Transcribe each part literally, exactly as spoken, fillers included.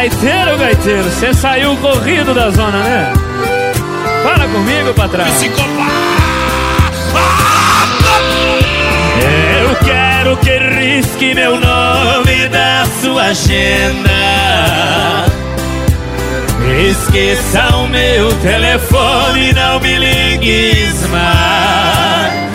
Gaiteiro, gaiteiro, você saiu corrido da zona, né? Fala comigo, patrão. Psicopata! Eu quero que risque meu nome da sua agenda. Esqueça o meu telefone, não me ligues mais,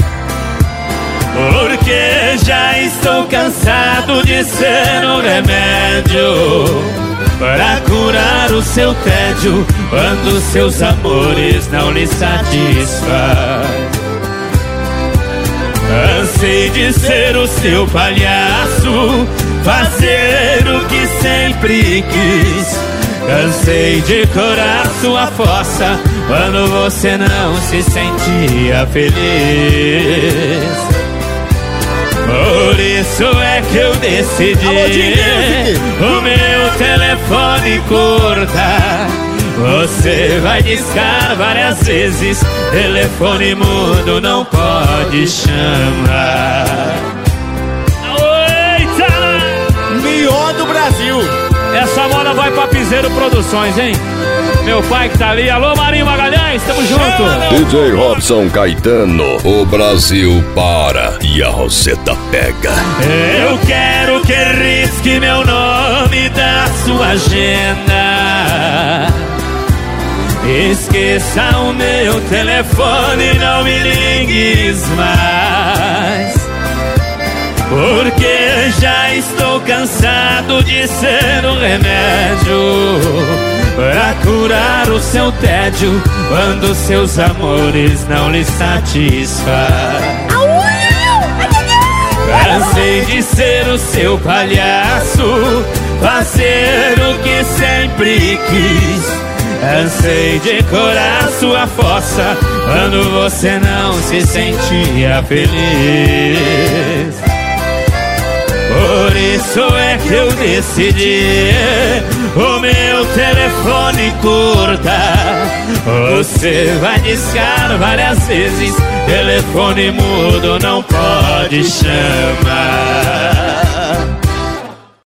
porque já estou cansado de ser um remédio para curar o seu tédio quando seus amores não lhe satisfazem. Cansei de ser o seu palhaço, fazer o que sempre quis. Cansei de curar sua fossa quando você não se sentia feliz. Por isso é que eu decidi o meu telefone cortar. Você vai discar várias vezes, telefone mudo não pode chamar. Eita! Melhor do Brasil. Essa moda vai pra Piseiro Produções, hein? Meu pai que tá ali. Alô, Marinho Magalhães, tamo junto. D J Robson Caetano, o Brasil para e a Roseta pega. Eu quero que risque meu nome da sua agenda. Esqueça o meu telefone, não me ligues mais, porque já estou cansado de ser um remédio para curar o seu tédio quando seus amores não lhe satisfazem. Cansei de ser o seu palhaço, fazer o que sempre quis. Cansei de curar sua fossa quando você não se sentia feliz. Por isso é que eu decidi o meu telefone cortar. Você vai discar várias vezes, telefone mudo não pode chamar.